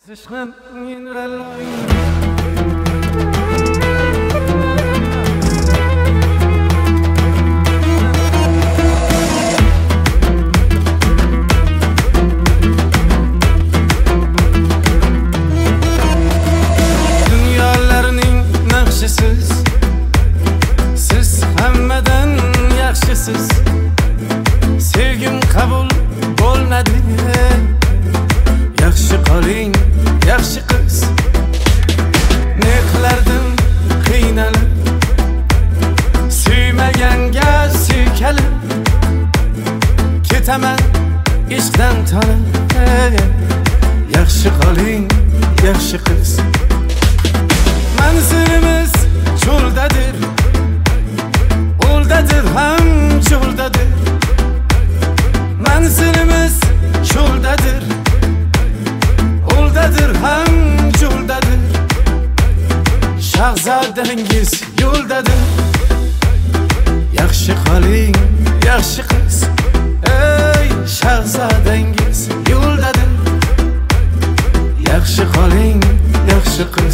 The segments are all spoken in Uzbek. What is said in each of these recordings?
Dünyalarning naqshisiz, siz hammadan yaxshisiz. Sevgim qabul bo'lmadi. Yaxshi qoling, yaxshi qiz. Ne qilardim qiynalib, suymaganga suykalib. Ketaman ishqdan tonib. Yaxshi qoling, yaxshi qiz. Manzilimiz cho'ldadir, o'ldadir ham cho'ldadir. Manzilimiz cho'ldadir, o'ldadir ham cho'ldadir. Shahzodangiz yo'ldadir. Yaxshi qoling, yaxshi qiz. Ey shahzodangiz yo'ldadir. Yaxshi qoling, yaxshi qiz.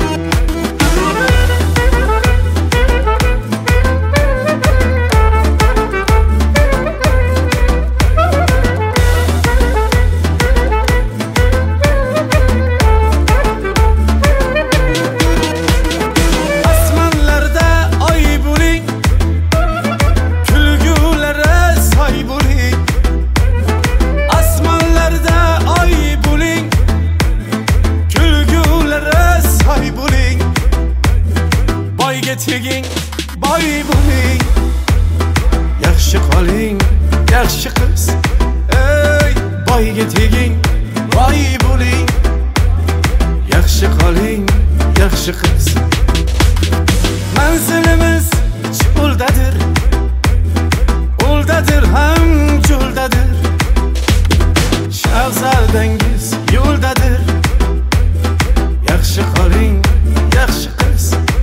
Teging, boy bo'ling. Yaxshi qoling, yaxshi qiz. Ey boyga teging, boy bo'ling. Yaxshi qoling, yaxshi qiz. Manzilimiz cho'ldadir, o'ldadir ham cho'ldadir. Shahzodangiz yo'ldadir. Yaxshi qoling, yaxshi qiz.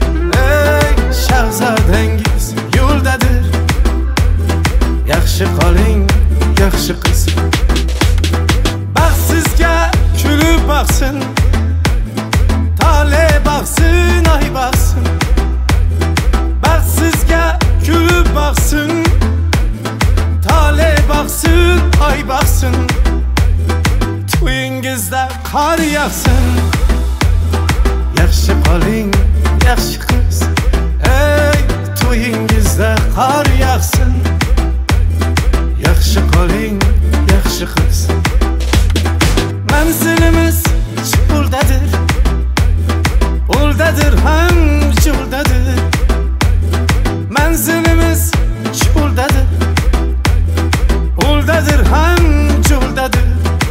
Shahzodangiz yo'ldadir. Yaxshi qoling, yaxshi qiz. Baxtsizga kulib boqsin, tole boqsin, ay boqsin. Baxtsizga kulib boqsin, tole boqsin, ay boqsin. To'yingizda qor yog'sin. Yaxshi qoling, yaxshi qiz. Ey to'yingizda qor yog'sin. Yaxshi qoling, yaxshi qiz. Manzilimiz cho'ldadir, o'ldadir ham cho'ldadir. Manzilimiz cho'ldadir, o'ldadir ham cho'ldadir.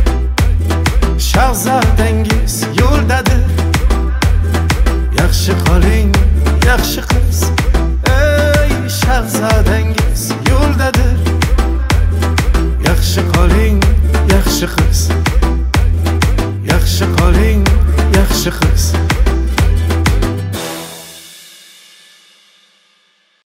Shahzodangiz yo'ldadir. Yaxshi qoling, yaxshi qiz. Ey shahzodangiz yo'ldadir. Yaxshi qoling, yaxshi qiz. Yaxshi qoling, yaxshi qiz.